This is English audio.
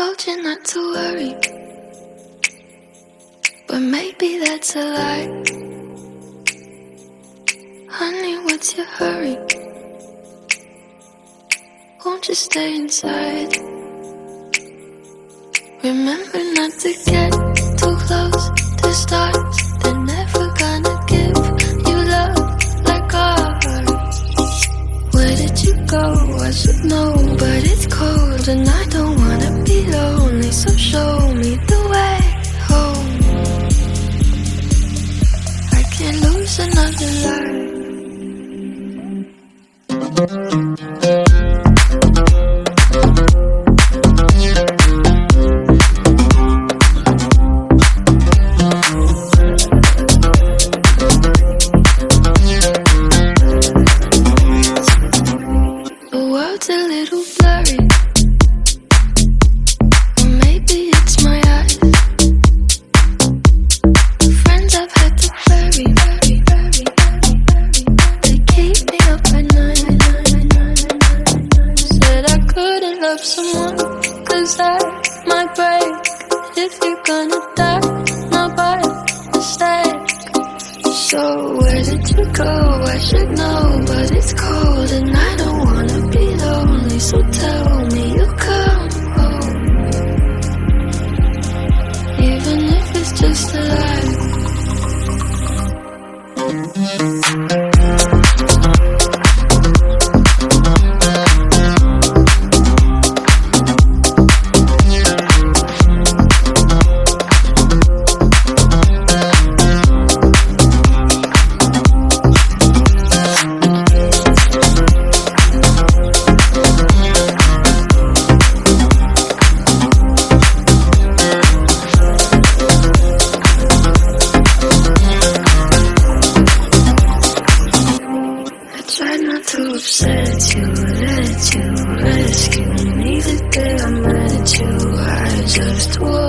told you not to worry, but maybe that's a lie. Honey, what's your hurry? Won't you stay inside? Remember not to get too close to stars. They're never gonna give you love like ours. Where did you go? I should know, but it's cold and I don't wanna be lonely. So show me the way home. I can't lose another life. Someone, 'cause I might break if you're gonna die, not by mistake. So where did you go? I should know, but it's cold and I don't wanna be lonely. So tell me you'll come home, even if it's just a lie. To upset you, let you rescue me the day I met you. I just